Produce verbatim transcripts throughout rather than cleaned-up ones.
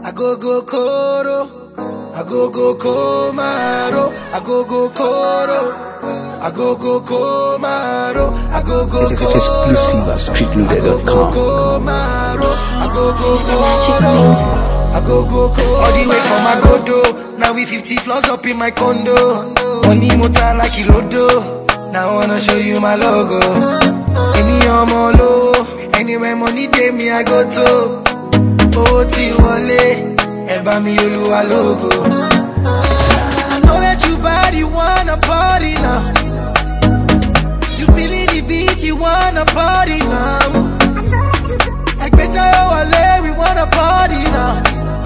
I go go koro, I go go komaro, I go go koro, I go go komaro, I go go It's exclusive at street loaded dot com. I go go koro, I go go koro. All the way from Agodo, now we fifty floors up in my condo. Money motor like Ilodo, now I wanna show you my logo. Any omolo, anywhere money day me I go to. Oh, ti wale, eba mi Oluwa logo. I know that you bad, you wanna party now. You feeling the beat, you wanna party now. Like Beshayo Wale, we wanna party now.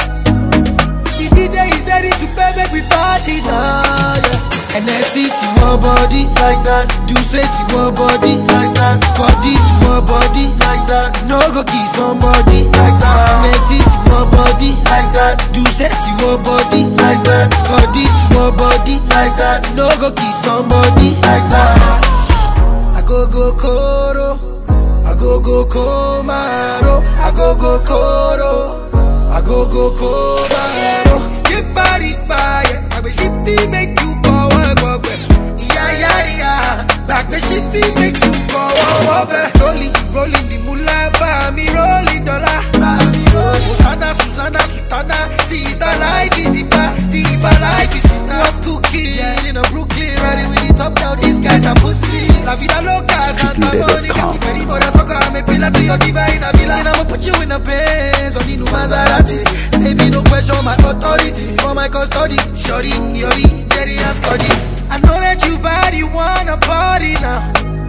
The D J is ready to play, make we party now, yeah. And then see to your body like that. Do say to your body like that. Body to your body like that. No go kiss somebody like that. And then see to your body like that. Do say to your body like that. Body to your body like that. No go kiss somebody like that. I go go koro, I go go komaro, I go go koro, I go go komaro. Get body by it, I wish it be make you go. Yeah, yeah, yeah. Back the shit be make you go over. Rolling, rolling the moolah, for me rolling dollar. Me rolling. Susanna, Susanna, Sutana. Sister life is the bar, the bar life is sister. What's cooking? Yeah, in a Brooklyn, riding with the top down. These guys are pussy. La vida loca, Santa Monica. Very mother sucker, I'm a pillar to your divine. I'ma put you in a Benz on the new Maserati. Baby, no question my authority for my custody. Shorty, yori, Jerry and Scotty. I know that you bad, you wanna party now.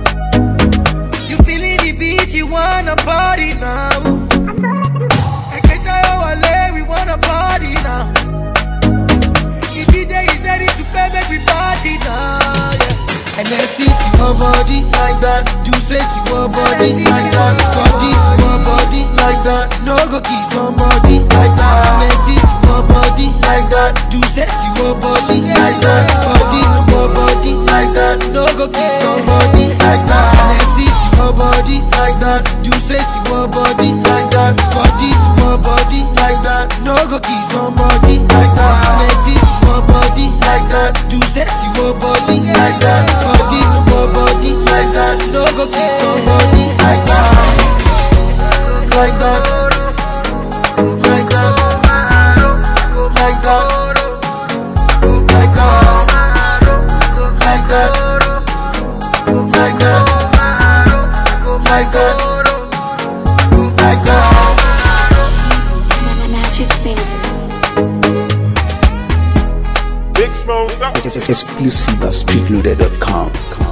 You feeling the beat, you wanna party now. Like Beshayo Wale, we wanna party now. The D J is ready to play, make we party now, yeah. And then see to your body like that. Do say to your body like that. Body to your body like that. No go kiss somebody like that. And then see to your body like that. Do say to your body like that. Body to your body like that. No go kiss somebody like that. And then see to your body like that. Do say to your body like that. Body to your body like that. No go kiss somebody like that. And then see to your body like that. Do say to your body like that. Body to your body like that. No go kiss somebody like that. Like that. Like that. Like that. Like that. Like that. Like that. Like that. Like that. Magic fingers. Big Smoke, stop. It's exclusive at street loaded dot com.